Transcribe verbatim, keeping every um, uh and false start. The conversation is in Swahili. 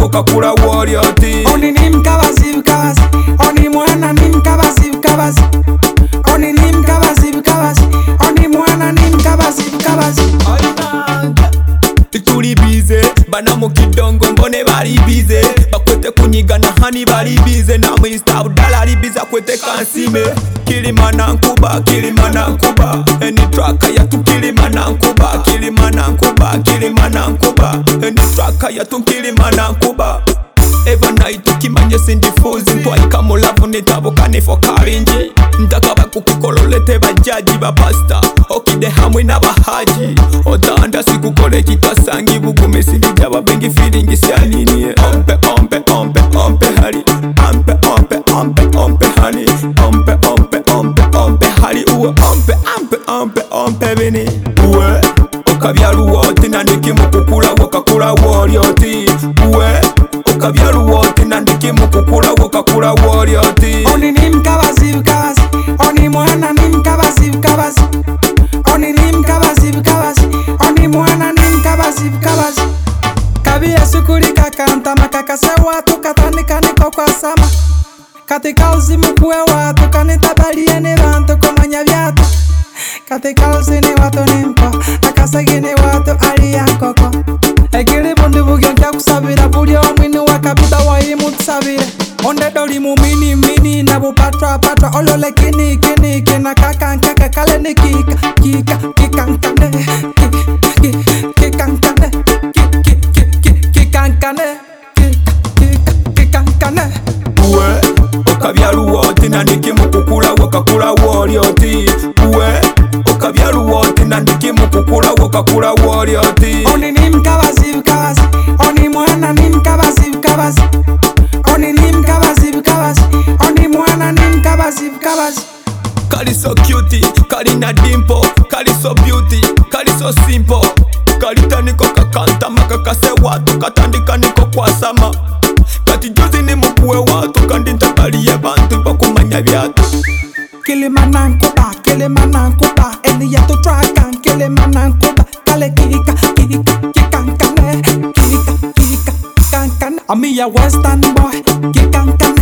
wakakula worioti. Oni ni mkabazi mkabazi, oni mwana ni mkabazi mkabazi, oni ni mkabazi mkabazi, oni mwana ni mkabazi mkabazi. Tuli bize bana mu kidongo mbone bali bize bakwete kunyigana hani bali bize na Mister Abdalla ali bize akwete kansime. Kilimana nkuba Kilimana nkuba eni traka ya tu Kilimana nkuba Kilimana nkuba Kilimana nkuba eni traka ya tu Kilimana nkuba. Eva night ukimanye sindifuzi ntwaika mu love nitabuka nifo karinji ntakaba kukukololete bajaji bapasta okide hamwe n'abahaji otanda sikukole kitasangi bugume sinija babengi feeling syanini ompe ompe ompe ompe hari ompe ompe ompe ompe hani ompe ompe ompe ompe hari uwe ompe ompe ompe ompe bini uwe okabyaluwoti nandiki mukukula wakakula worioti uwe okabyaluwoti nandiki mukukula wakakula worioti. Oni ni mkabazi mkabazi, oni mwana ni mkabazi mkabazi, oni ni mkabazi mkabazi, oni mwana ni mkabazi mkabazi. Kabia sukuri kakanta makakase watu katandika niko kwa sama katika uzimu kuwe watu kanitabalie ni bantu kumanya vyatu katika uzini watu nimpo akasagini watu alia koko ekili bundi bugyo nkya kusabira buli omwini wakabida wayimu tusabire onde doli mu mini mini na bupatwa patwa olole kini kini kina kakankaka kale ni kika kika kikankane kikankane kikankane kikankane uwe okabyaluwoti nandiki mukukula wakakula worioti uwe okabyaluwoti nandiki mukukula wakakula worioti. Oni ni mkabazi mkabazi, oni mwana ni mkabazi mkabazi, oni ni mkabazi mkabazi, oni mwana ni mkabazi mkabazi. Kali so cute, kali na dimpo, kali so beauty, kali so simple. Kalita niko kakanta makakase watu katandika niko kwa sama kati jozi ni mukuwe watu kandi ntabaliye bantu bakumanya byatu. Kilimana nkuba Kilimana nkuba eli yetu trakan Kilimana nkuba kale kika kika kikankane kika kika kikankane. Ami ya western boy kikankane